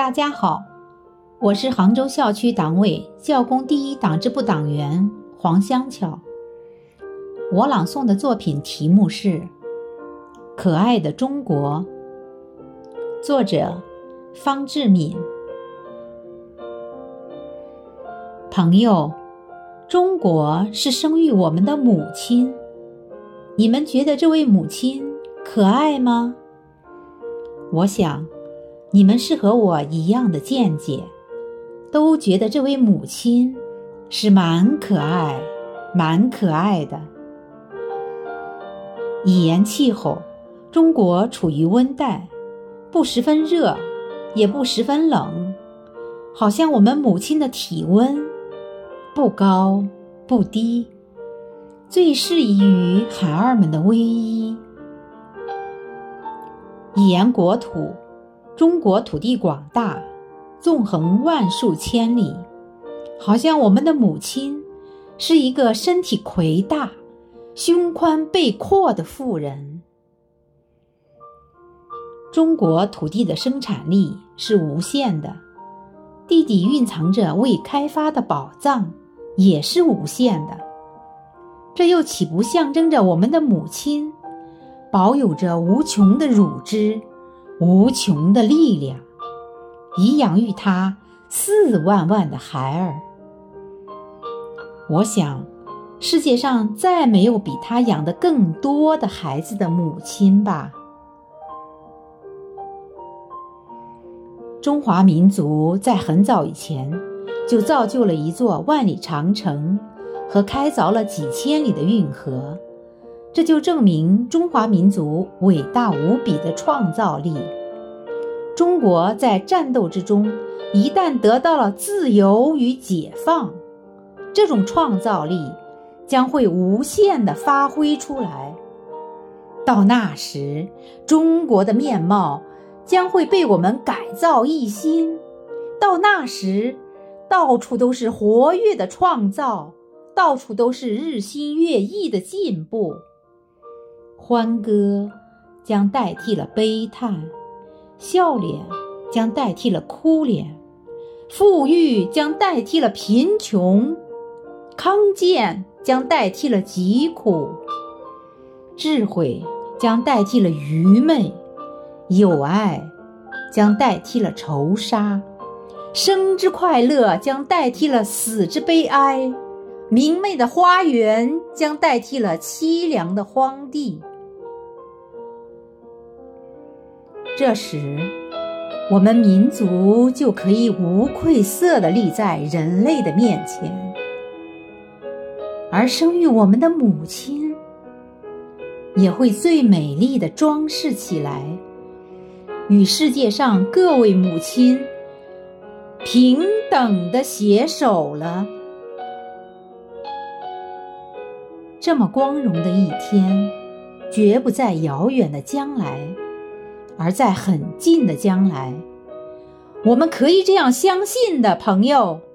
大家好，我是杭州校区党委教工第一党支部党员黄香巧。我朗诵的作品题目是《可爱的中国》，作者方志敏。朋友，中国是生育我们的母亲，你们觉得这位母亲可爱吗？我想你们是和我一样的见解，都觉得这位母亲是蛮可爱的。以言气候，中国处于温带，不十分热，也不十分冷，好像我们母亲的体温不高不低，最适宜于孩儿们的偎依。以言国土，中国土地广大，纵横万数千里，好像我们的母亲是一个身体魁大、胸宽背阔的妇人。中国土地的生产力是无限的，地底蕴藏着未开发的宝藏也是无限的，这又岂不象征着我们的母亲保有着无穷的乳汁、无穷的力量，以养育她4万万的孩儿。我想世界上再没有比她养得更多的孩子的母亲吧。中华民族在很早以前就造就了一座万里长城和开凿了几千里的运河，这就证明中华民族伟大无比的创造力。中国在战斗之中一旦得到了自由与解放，这种创造力将会无限地发挥出来。到那时，中国的面貌将会被我们改造一新。到那时，到处都是活跃的创造，到处都是日新月异的进步。欢歌将代替了悲叹，笑脸将代替了哭脸，富裕将代替了贫穷，康健将代替了疾苦，智慧将代替了愚昧，友爱将代替了仇杀，生之快乐将代替了死之悲哀，明媚的花园将代替了凄凉的荒地。这时，我们民族就可以无愧色地立在人类的面前，而生育我们的母亲也会最美丽地装饰起来，与世界上各位母亲平等地携手了。这么光荣的一天，绝不在遥远的将来，而在很近的将来。我们可以这样相信的，朋友。